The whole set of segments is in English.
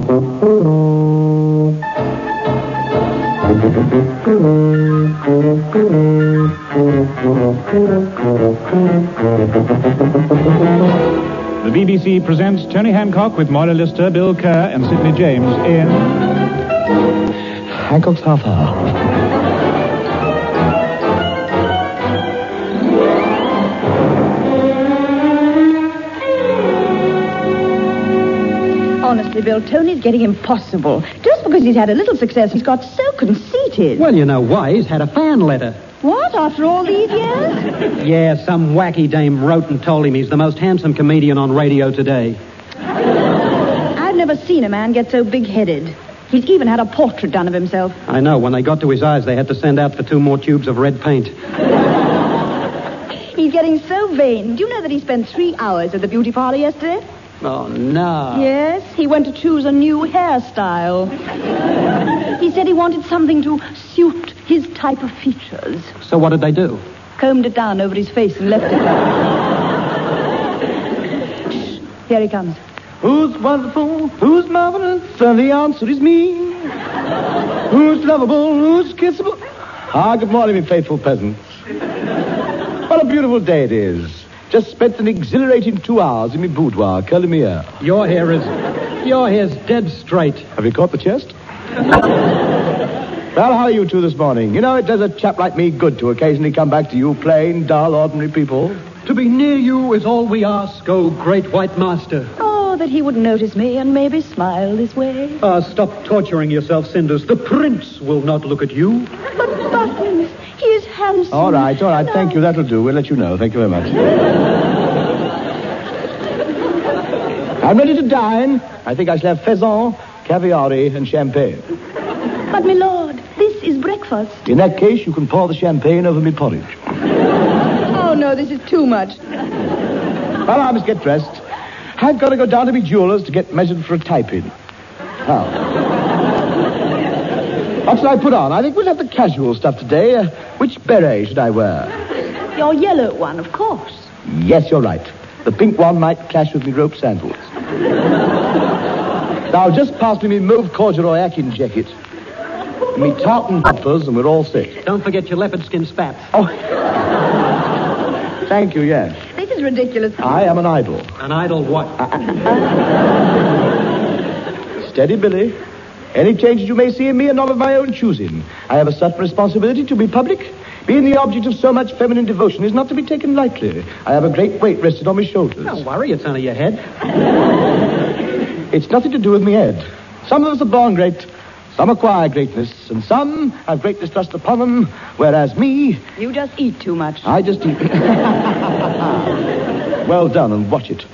The BBC presents Tony Hancock with Moira Lister, Bill Kerr, and Sidney James in Hancock's Half Hour. Honestly, Bill, Tony's getting impossible. Just because he's had a little success, he's got so conceited. Well, you know why. He's had a fan letter. What, after all these years? Yeah, some wacky dame wrote and told him he's the most handsome comedian on radio today. I've never seen a man get so big-headed. He's even had a portrait done of himself. I know. When they got to his eyes, they had to send out for 2 more tubes of red paint. He's getting so vain. Do you know that he spent 3 hours at the beauty parlor yesterday? Oh, no. Yes, he went to choose a new hairstyle. He said he wanted something to suit his type of features. So what did they do? Combed it down over his face and left it there. Here he comes. Who's wonderful? Who's marvelous? And the answer is me. Who's lovable? Who's kissable? Ah, good morning, my faithful peasants. What a beautiful day it is. Just spent an exhilarating 2 hours in my boudoir, curling my hair. Your hair's dead straight. Have you caught the chest? Well, how are you two this morning? You know, it does a chap like me good to occasionally come back to you plain, dull, ordinary people. To be near you is all we ask, oh great white master. Oh, that he would notice me and maybe smile this way. Stop torturing yourself, Cinders. The prince will not look at you. But Buttons, he is handsome. All right. Thank you. That'll do. We'll let you know. Thank you very much. I'm ready to dine. I think I shall have pheasant, caviare, and champagne. But, my lord, this is breakfast. In that case, you can pour the champagne over me porridge. Oh, no, this is too much. Well, I must get dressed. I've got to go down to my jeweller's to get measured for a type-in. How? What should I put on? I think we'll have the casual stuff today. Which beret should I wear? Your yellow one, of course. Yes, you're right. The pink one might clash with me rope sandals. Now, just pass me my mauve corduroy Akin jacket. Me tartan bumpers, and we're all set. Don't forget your leopard skin spats. Oh. Thank you, yes. This is ridiculous. I am an idol. An idol what? Steady, Billy. Any changes you may see in me are not of my own choosing. I have a certain responsibility to be public. Being the object of so much feminine devotion is not to be taken lightly. I have a great weight rested on my shoulders. Don't worry, it's only your head. It's nothing to do with me head. Some of us are born great, some acquire greatness, and some have greatness thrust upon them, whereas me... You just eat too much. I just eat... Well done, and watch it.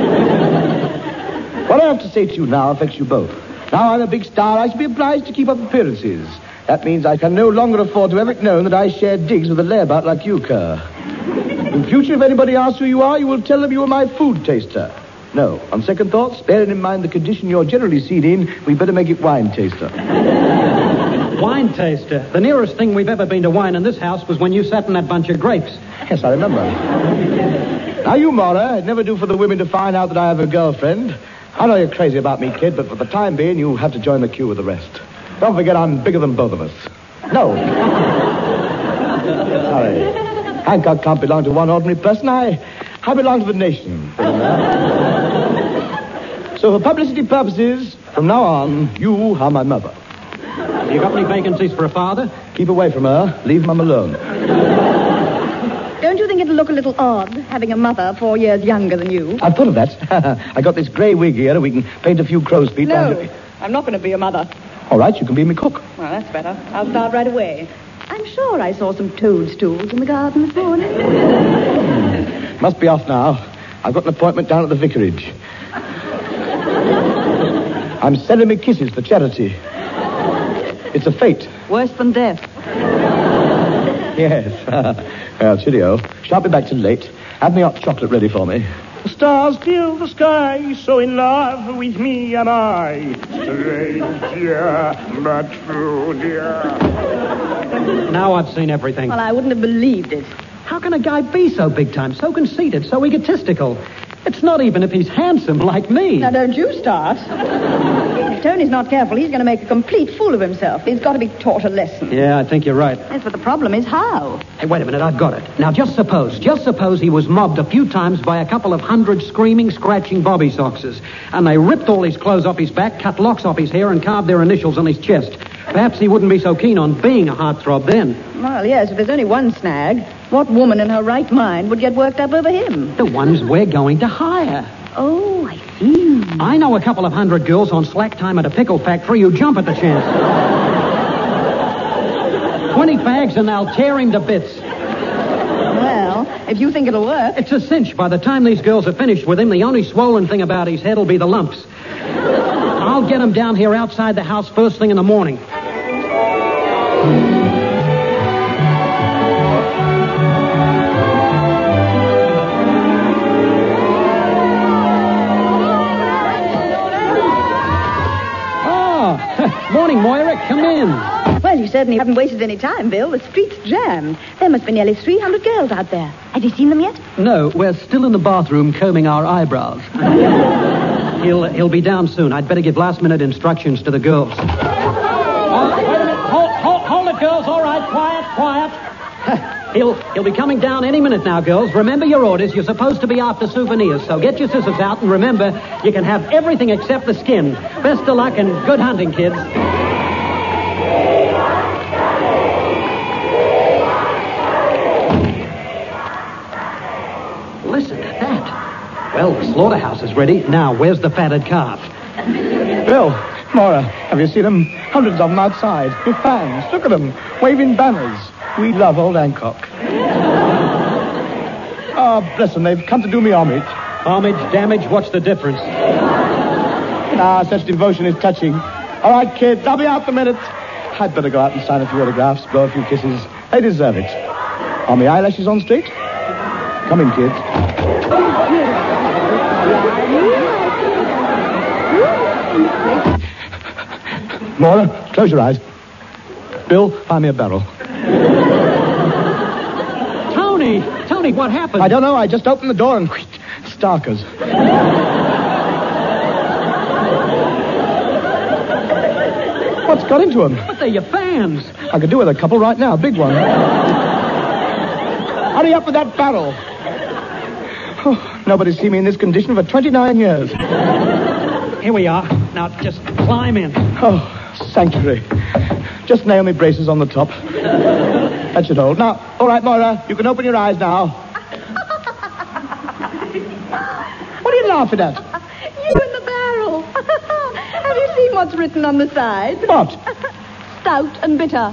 What I have to say to you now affects you both. Now I'm a big star, I shall be obliged to keep up appearances. That means I can no longer afford to have it known that I share digs with a layabout like you, Kerr. In future, if anybody asks who you are, you will tell them you are my food taster. No, on second thoughts, bearing in mind the condition you're generally seen in, we better make it wine taster. Wine taster? The nearest thing we've ever been to wine in this house was when you sat in that bunch of grapes. Yes, I remember. Now, you, Mora, it'd never do for the women to find out that I have a girlfriend. I know you're crazy about me, kid, but for the time being, you have to join the queue with the rest. Don't forget I'm bigger than both of us. No. Sorry. Hancock can't belong to one ordinary person. I belong to the nation. So for publicity purposes, from now on, you are my mother. You got any vacancies for a father? Keep away from her. Leave Mum alone. Don't you think it'll look a little odd, having a mother 4 years younger than you? I've thought of that. I got this grey wig here, and we can paint a few crow's feet. No, I'm not going to be a mother. All right, you can be my cook. Well, that's better. I'll start right away. I'm sure I saw some toadstools in the garden this morning. Must be off now. I've got an appointment down at the vicarage. I'm sending me kisses for charity. It's a fate. Worse than death. Yes. Well, cheerio. Shan't be back till late. Have me hot chocolate ready for me. The stars fill the sky, so in love with me am I. Stranger, but true, dear. Now I've seen everything. Well, I wouldn't have believed it. How can a guy be so big time, so conceited, so egotistical? It's not even if he's handsome like me. Now, don't you start. If Tony's not careful, he's going to make a complete fool of himself. He's got to be taught a lesson. Yeah, I think you're right. Yes, but the problem is how? Hey, wait a minute, I've got it. Now, just suppose he was mobbed a few times by a couple of 100 screaming, scratching Bobby Soxers, and they ripped all his clothes off his back, cut locks off his hair, and carved their initials on his chest. Perhaps he wouldn't be so keen on being a heartthrob then. Well, yes, if there's only one snag, what woman in her right mind would get worked up over him? The ones we're going to hire. Oh, I see. I know a couple of 100 girls on slack time at a pickle factory who jump at the chance. 20 fags and they'll tear him to bits. Well, if you think it'll work. It's a cinch. By the time these girls are finished with him, the only swollen thing about his head will be the lumps. I'll get him down here outside the house first thing in the morning. Morning, Moira. Come in. Well, you certainly haven't wasted any time, Bill. The street's jammed. There must be nearly 300 girls out there. Have you seen them yet? No, we're still in the bathroom combing our eyebrows. He'll be down soon. I'd better give last-minute instructions to the girls. Wait a minute. Hold it, girls. All right, quiet. He'll be coming down any minute now, girls. Remember your orders. You're supposed to be after souvenirs, so get your scissors out, and remember, you can have everything except the skin. Best of luck and good hunting, kids. Listen to that. Well, the slaughterhouse is ready. Now, where's the fatted calf? Bill, Maura, have you seen them? Hundreds of them outside. With fans. Look at them. Waving banners. We love old Hancock. Oh, bless them. They've come to do me homage. Homage, damage, what's the difference? Such devotion is touching. All right, kids, I'll be out in a minute. I'd better go out and sign a few autographs, blow a few kisses. They deserve it. Are my eyelashes on straight? Come in, kids. Maura, close your eyes. Bill, find me a barrel. Tony, what happened? I don't know. I just opened the door and starkers. What's got into them? But they're your fans. I could do with a couple right now. Big one. Hurry up with that barrel. Oh, nobody's seen me in this condition for 29 years. Here we are. Now, just climb in. Oh, sanctuary. Just nail me braces on the top. That should hold. Now, all right, Moira, you can open your eyes now. What are you laughing at? You in the barrel. Have you seen what's written on the side? What? Stout and bitter.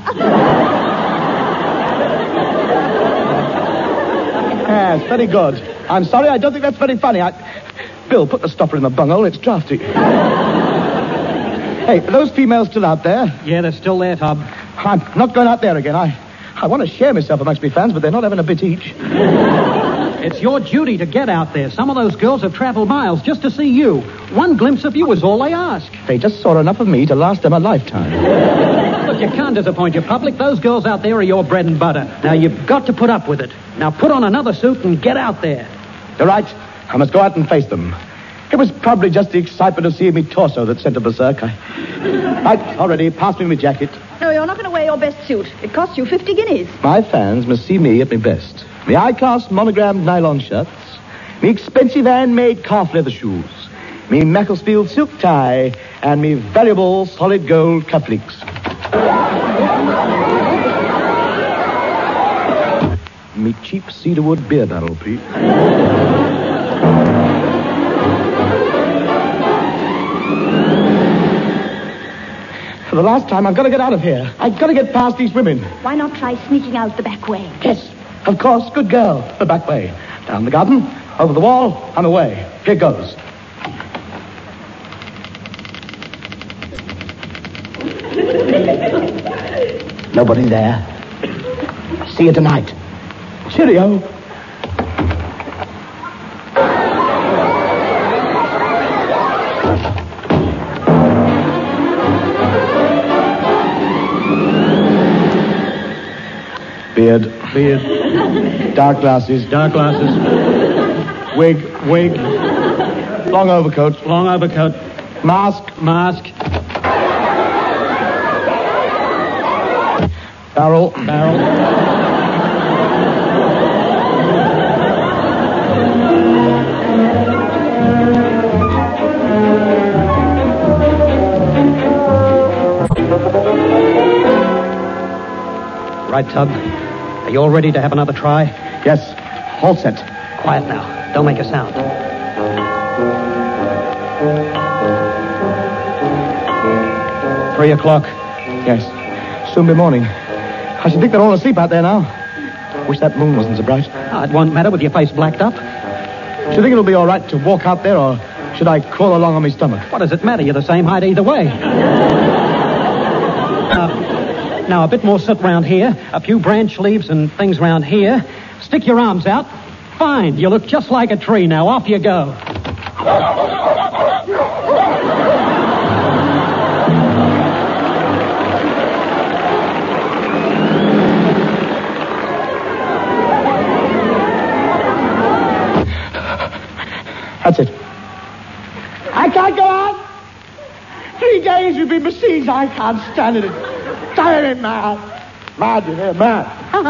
Yes, very good. I'm sorry, I don't think that's very funny. Bill, put the stopper in the bunghole. It's drafty. Hey, are those females still out there? Yeah, they're still there, Tub. I'm not going out there again. I want to share myself amongst my fans, but they're not having a bit each. It's your duty to get out there. Some of those girls have traveled miles just to see you. One glimpse of you is all they ask. They just saw enough of me to last them a lifetime. Look, you can't disappoint your public. Those girls out there are your bread and butter. Now, you've got to put up with it. Now, put on another suit and get out there. You're right. I must go out and face them. It was probably just the excitement of seeing me torso that sent a berserk. Right, already. Pass me my jacket. No, you're not going to wear your best suit. It costs you 50 guineas. My fans must see me at my best. Me high-class monogrammed nylon shirts, me expensive handmade calf leather shoes, me Macclesfield silk tie, and me valuable solid gold cufflinks. Me cheap cedarwood beer barrel, Pete. For the last time, I've got to get out of here. I've got to get past these women. Why not try sneaking out the back way? Yes, of course, good girl. The back way. Down the garden, over the wall, I'm away. Here goes. Nobody there. See you tonight. Cheerio. Beard. Dark glasses. Wig. Long overcoat. Mask. Barrel. Right, Tub. Are you all ready to have another try? Yes. All set. Quiet now. Don't make a sound. 3 o'clock. Yes. Soon be morning. I should think they're all asleep out there now. Wish that moon wasn't so bright. It won't matter with your face blacked up. Do you think it'll be all right to walk out there, or should I crawl along on my stomach? What does it matter? You're the same height either way. Now, a bit more soot round here, a few branch leaves and things round here. Stick your arms out. Fine. You look just like a tree now. Off you go. That's it. I can't go on. 3 days we've been besieged. I can't stand it. It's tiring, man. Mad, you hear, mad.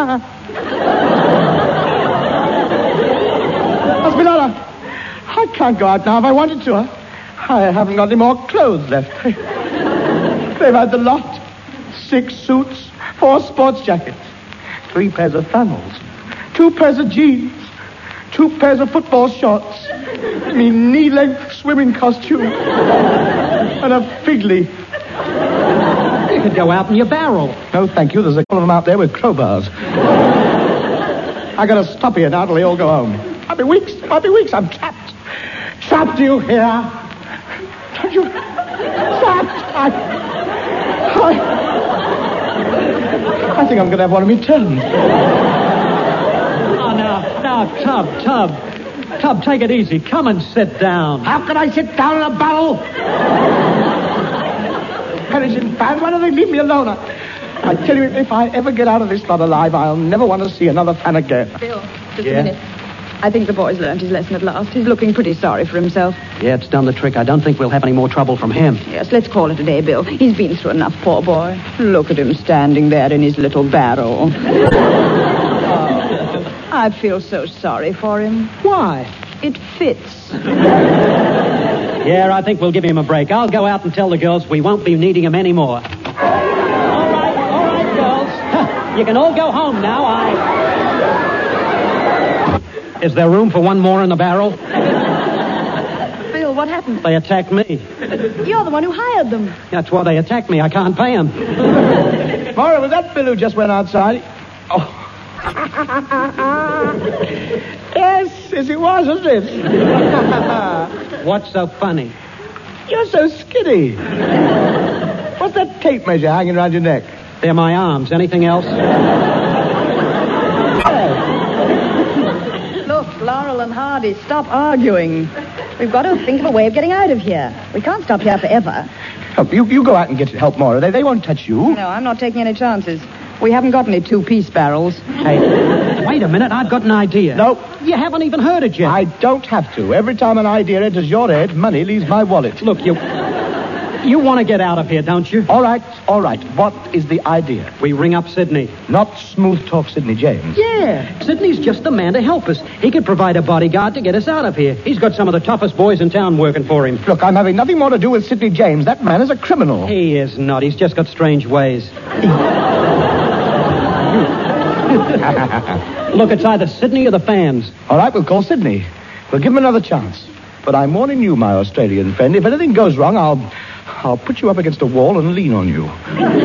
Espinola, I can't go out now if I wanted to. I haven't got any more clothes left. They've had the lot. 6 suits, 4 sports jackets, 3 pairs of flannels, 2 pairs of jeans, 2 pairs of football shorts, me knee-length swimming costume, and a fig leaf. You could go out in your barrel. No, thank you. There's a couple of them out there with crowbars. I gotta stop here now till they all go home. Might be weeks. I'm trapped. Trapped, do you hear? Don't you? Trapped. I think I'm gonna have one of me turns. Oh, now, Tub, take it easy. Come and sit down. How can I sit down in a barrel? Perishing fans, why don't they leave me alone? I tell you, if I ever get out of this lot alive, I'll never want to see another fan again. Bill, just a minute. I think the boy's learned his lesson at last. He's looking pretty sorry for himself. Yeah, it's done the trick. I don't think we'll have any more trouble from him. Yes, let's call it a day, Bill. He's been through enough, poor boy. Look at him standing there in his little barrel. I feel so sorry for him. Why? It fits. Yeah, I think we'll give him a break. I'll go out and tell the girls we won't be needing him anymore. All right, girls. You can all go home now. Is there room for one more in the barrel? Bill, what happened? They attacked me. You're the one who hired them. That's why they attacked me. I can't pay them. Maura, was that Bill who just went outside? Oh. Yes, it was, wasn't it? What's so funny? You're so skinny. What's that tape measure hanging around your neck? They're my arms. Anything else? Look, Laurel and Hardy, stop arguing. We've got to think of a way of getting out of here. We can't stop here forever. Oh, you go out and get help, Maura. They won't touch you. No, I'm not taking any chances. We haven't got any 2-piece barrels. Hey, wait a minute. I've got an idea. No. You haven't even heard it yet. I don't have to. Every time an idea enters your head, money leaves my wallet. Look, you want to get out of here, don't you? All right. What is the idea? We ring up Sidney. Not smooth talk Sidney James. Yeah, Sidney's just the man to help us. He could provide a bodyguard to get us out of here. He's got some of the toughest boys in town working for him. Look, I'm having nothing more to do with Sidney James. That man is a criminal. He is not. He's just got strange ways. Look, it's either Sidney or the fans. All right, we'll call Sidney. We'll give him another chance. But I'm warning you, my Australian friend. If anything goes wrong, I'll put you up against a wall and lean on you.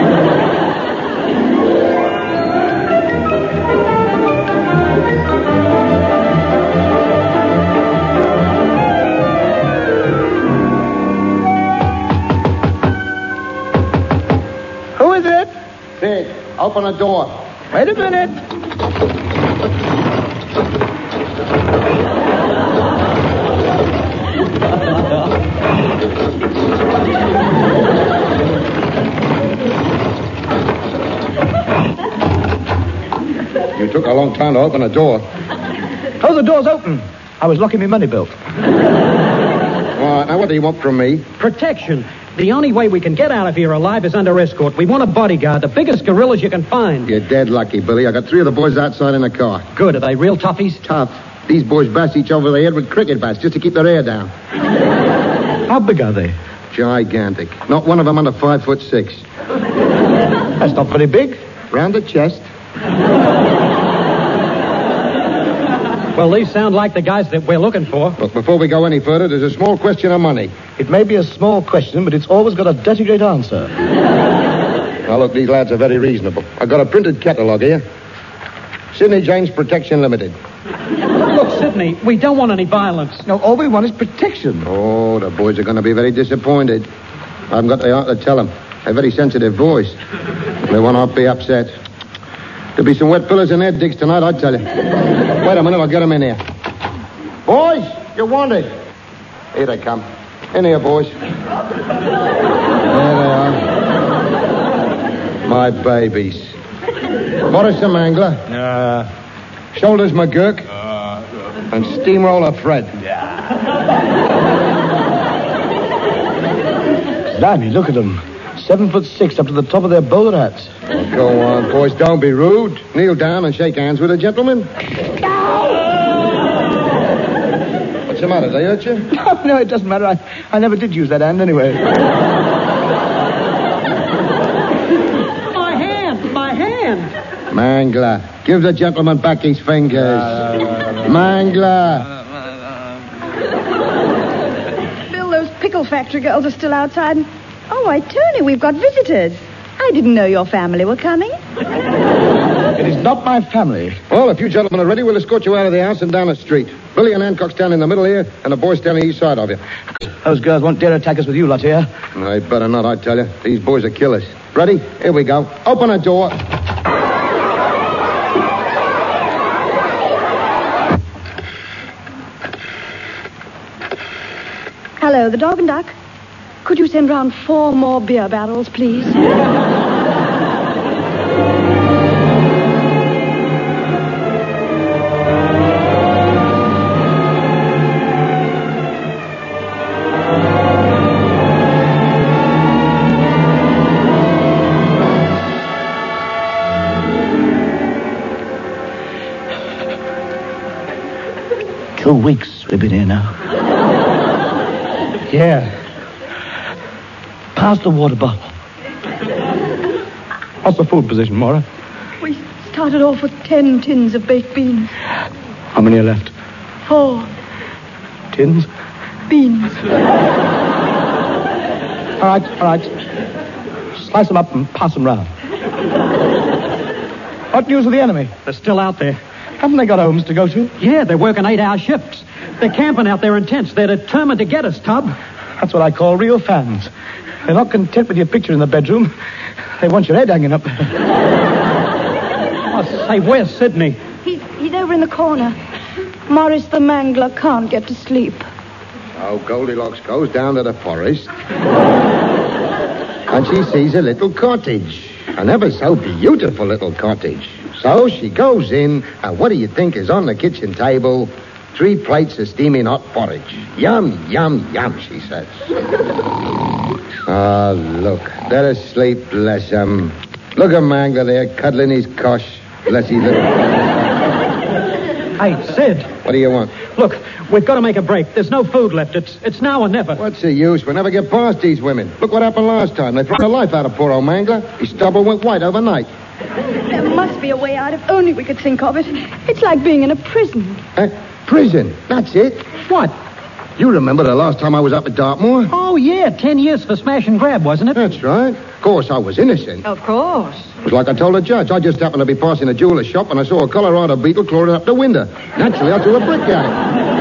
Who is it? Sid, open the door. Wait a minute. You took a long time to open the door. Oh, the door's open. I was locking my money belt. All right, Now, what do you want from me? Protection. The only way we can get out of here alive is under escort. We want a bodyguard, the biggest gorillas you can find. You're dead lucky, Billy. I got 3 of the boys outside in the car. Good. Are they real toughies? Tough. These boys bash each over the head with cricket bats just to keep their hair down. How big are they? Gigantic. Not one of them under 5'6". That's not very big. Round the chest. Well, these sound like the guys that we're looking for. Look, before we go any further, there's a small question of money. It may be a small question, but it's always got a dirty great answer. Now, look, these lads are very reasonable. I've got a printed catalogue here. Sidney James Protection Limited. Look, Sidney, we don't want any violence. No, all we want is protection. Oh, the boys are going to be very disappointed. I haven't got the heart to tell them. They're a very sensitive voice. They will not be upset. There'll be some wet pillows in their digs tonight, I tell you. Wait a minute, I'll get them in here. Boys, you're wanted. Here they come. In here, boys. There they are. My babies. Boris the Mangler. Shoulders McGurk. And Steamroller Fred. Blimey, look at them. 7'6" up to the top of their bowler hats. Oh, go on, boys. Don't be rude. Kneel down and shake hands with a gentleman. What's the matter? They hurt you? No, it doesn't matter. I never did use that hand anyway. My hand. Mangler. Give the gentleman back his fingers. Mangler. Bill, those pickle factory girls are still outside. Oh, why, Tony, we've got visitors. I didn't know your family were coming. It is not my family. Well, if you gentlemen are ready, we'll escort you out of the house and down the street. Billy and Hancock stand in the middle here, and the boys stand on each side of you. Those girls won't dare attack us with you lot here. They better not, I tell you. These boys are killers. Ready? Here we go. Open a door. Hello, the Dog and Duck. Could you send round 4 more beer barrels, please? Two weeks we've been here now. Yeah. Pass the water bottle. What's the food position, Maura? We started off with 10 tins of baked beans. How many are left? 4 Tins? beans. All right. Slice them up and pass them round. What news of the enemy? They're still out there. Haven't they got homes to go to? Yeah, they're working 8-hour shifts. They're camping out there in tents. They're determined to get us, Tub. That's what I call real fans. They're not content with your picture in the bedroom. They want your head hanging up. Oh, say, where's Sidney? He's over in the corner. Morris the Mangler can't get to sleep. So Goldilocks goes down to the forest. And she sees a little cottage. An ever so beautiful little cottage. So she goes in, and what do you think is on the kitchen table? 3 plates of steaming hot porridge. Yum, yum, yum, she says. Oh, look. They're asleep, bless 'em. Look at Mangler there, cuddling his cosh. Bless his little... Hey, Sid. What do you want? Look, we've got to make a break. There's no food left. It's now or never. What's the use? We'll never get past these women. Look what happened last time. They threw the life out of poor old Mangler. His stubble went white overnight. There must be a way out if only we could think of it. It's like being in a prison. Prison. That's it. What? You remember the last time I was up at Dartmoor? Oh, yeah, 10 years for smash and grab, wasn't it? That's right. Of course, I was innocent. Of course. It was like I told the judge. I just happened to be passing a jeweler's shop and I saw a Colorado beetle clawing up the window. Naturally, I threw a brick at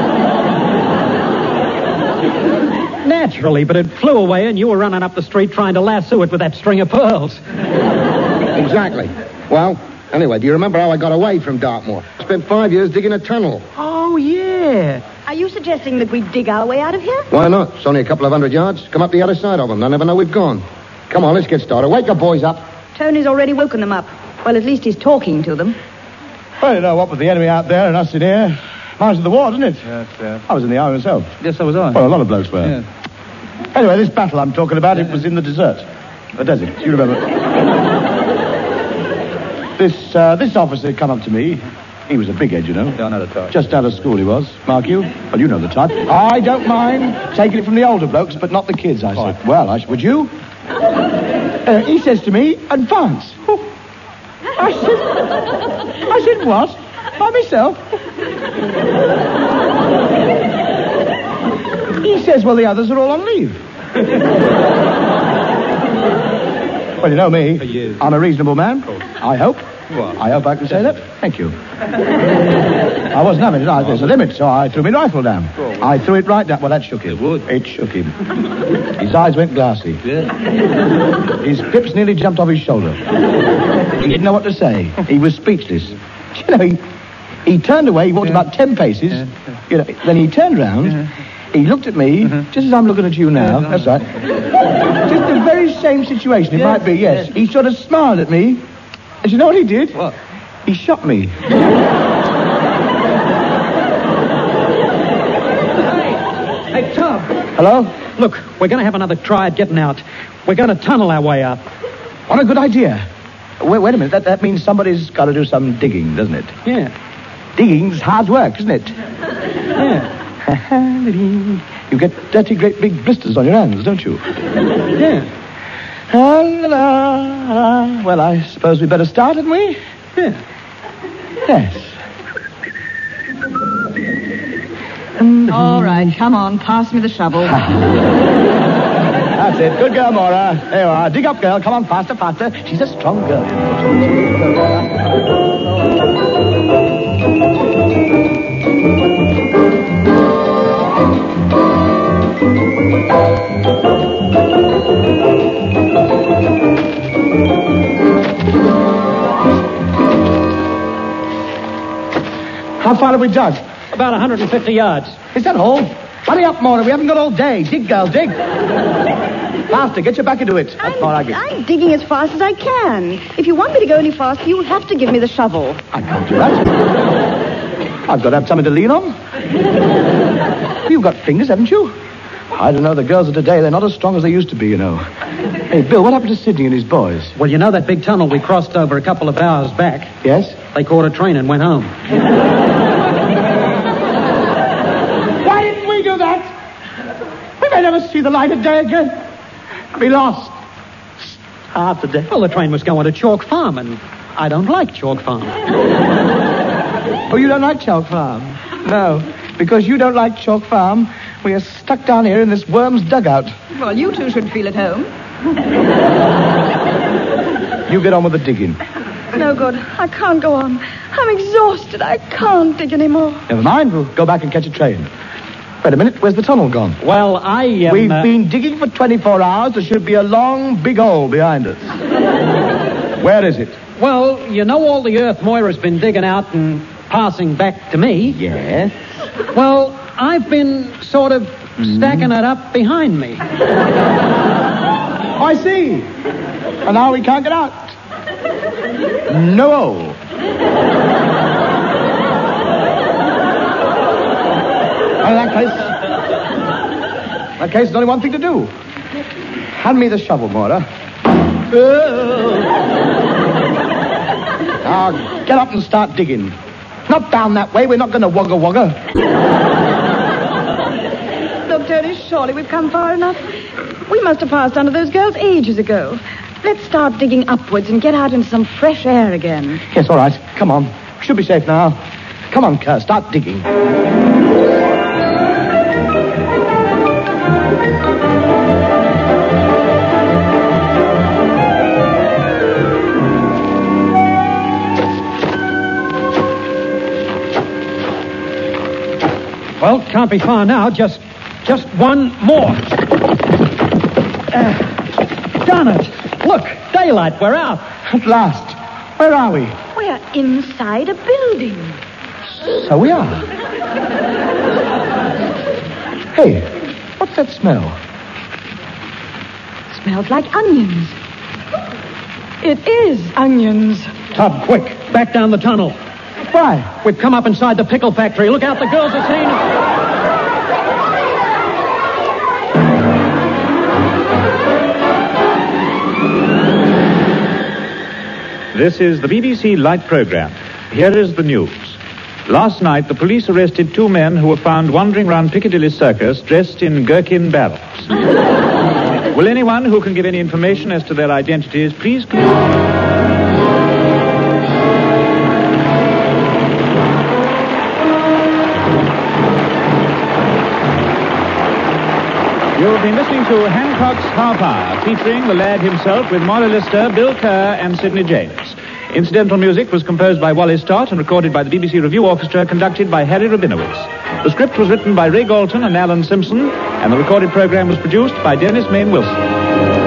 it. Naturally, but it flew away and you were running up the street trying to lasso it with that string of pearls. Exactly. Well, anyway, do you remember how I got away from Dartmoor? I spent 5 years digging a tunnel. Oh, yeah. Are you suggesting that we dig our way out of here? Why not? It's only a couple of 100 yards. Come up the other side of them. They'll never know we've gone. Come on, let's get started. Wake the boys up. Tony's already woken them up. Well, at least he's talking to them. Well, you know, what with the enemy out there and us in here, march of the war, isn't it? Yes, I was in the army myself. Yes, so was I. Well, a lot of blokes were. Yeah. Anyway, this battle I'm talking about, it was in the desert. The desert, you remember. This officer come up to me. He was a big head, you know. Don't know the type. Just out of school he was. Mark you? Well, you know the type. I don't mind taking it from the older blokes, but not the kids, I said. Well, would you? He says to me, advance. I said, what? By myself? He says, well, the others are all on leave. Well, you know me. I'm a reasonable man. I hope. I hope I can say that. Thank you. I wasn't having it. There's a limit, so I threw my rifle down. I threw it right down. Well, that shook him. It shook him. His eyes went glassy. His pips nearly jumped off his shoulder. He didn't know what to say. He was speechless. You know, he turned away. He walked about 10 paces. You know, then he turned round. He looked at me, just as I'm looking at you now. That's right. Just the very same situation. It might be, yes. He sort of smiled at me. And you know what he did? What? He shot me. Hey, Tom. Hello? Look, we're going to have another try at getting out. We're going to tunnel our way up. What a good idea. Wait a minute. That means somebody's got to do some digging, doesn't it? Yeah. Digging's hard work, isn't it? Yeah. You get dirty, great big blisters on your hands, don't you? Yeah. Well, I suppose we better start, hadn't we? Yeah. Yes. All right, come on, pass me the shovel. That's it. Good girl, Maura. There you are. Dig up, girl. Come on, faster, faster. She's a strong girl. How far have we dug? About 150 yards. Is that all? Hurry up, Maura. We haven't got all day. Dig, girl, dig. Faster. Get your back into it. That's more like it. I'm digging as fast as I can. If you want me to go any faster, you'll have to give me the shovel. I can't do that. I've got to have something to lean on. You've got fingers, haven't you? I don't know. The girls of today, they're not as strong as they used to be, you know. Hey, Bill, what happened to Sidney and his boys? Well, you know that big tunnel we crossed over a couple of hours back? Yes? They caught a train and went home. Why didn't we do that? We may never see the light of day again. Be lost. Half the day. Well, the train was going to Chalk Farm, and I don't like Chalk Farm. Oh, you don't like Chalk Farm? No. Because you don't like Chalk Farm, we are stuck down here in this worm's dugout. Well, you two should feel at home. You get on with the digging. No good. I can't go on. I'm exhausted. I can't dig anymore. Never mind. We'll go back and catch a train. Wait a minute. Where's the tunnel gone? Well, We've been digging for 24 hours. There should be a long, big hole behind us. Where is it? Well, you know all the earth Moira's been digging out and passing back to me? Yes. Well, I've been sort of stacking it up behind me. I see. And now we can't get out. No hole. Well, in that case, there's only one thing to do. Hand me the shovel, Maura. Now, get up and start digging. Not down that way. We're not going to wugga. Look, Tony, surely we've come far enough. We must have passed under those girls ages ago. Let's start digging upwards and get out into some fresh air again. Yes, all right. Come on. Should be safe now. Come on, Kerr. Start digging. Well, can't be far now. Just one more. Darn it. Look, daylight. We're out. At last. Where are we? We're inside a building. So we are. Hey, what's that smell? Smells like onions. It is onions. Tub, quick. Back down the tunnel. Why? We've come up inside the pickle factory. Look out, the girls are seeing us. This is the BBC Light Programme. Here is the news. Last night, the police arrested 2 men who were found wandering around Piccadilly Circus dressed in gherkin barrels. Will anyone who can give any information as to their identities please come... You've been listening to Hancock's Half Hour, featuring the lad himself with Moira Lister, Bill Kerr, and Sidney James. Incidental music was composed by Wally Stott and recorded by the BBC Review Orchestra, conducted by Harry Rabinowitz. The script was written by Ray Galton and Alan Simpson, and the recorded program was produced by Dennis Main Wilson.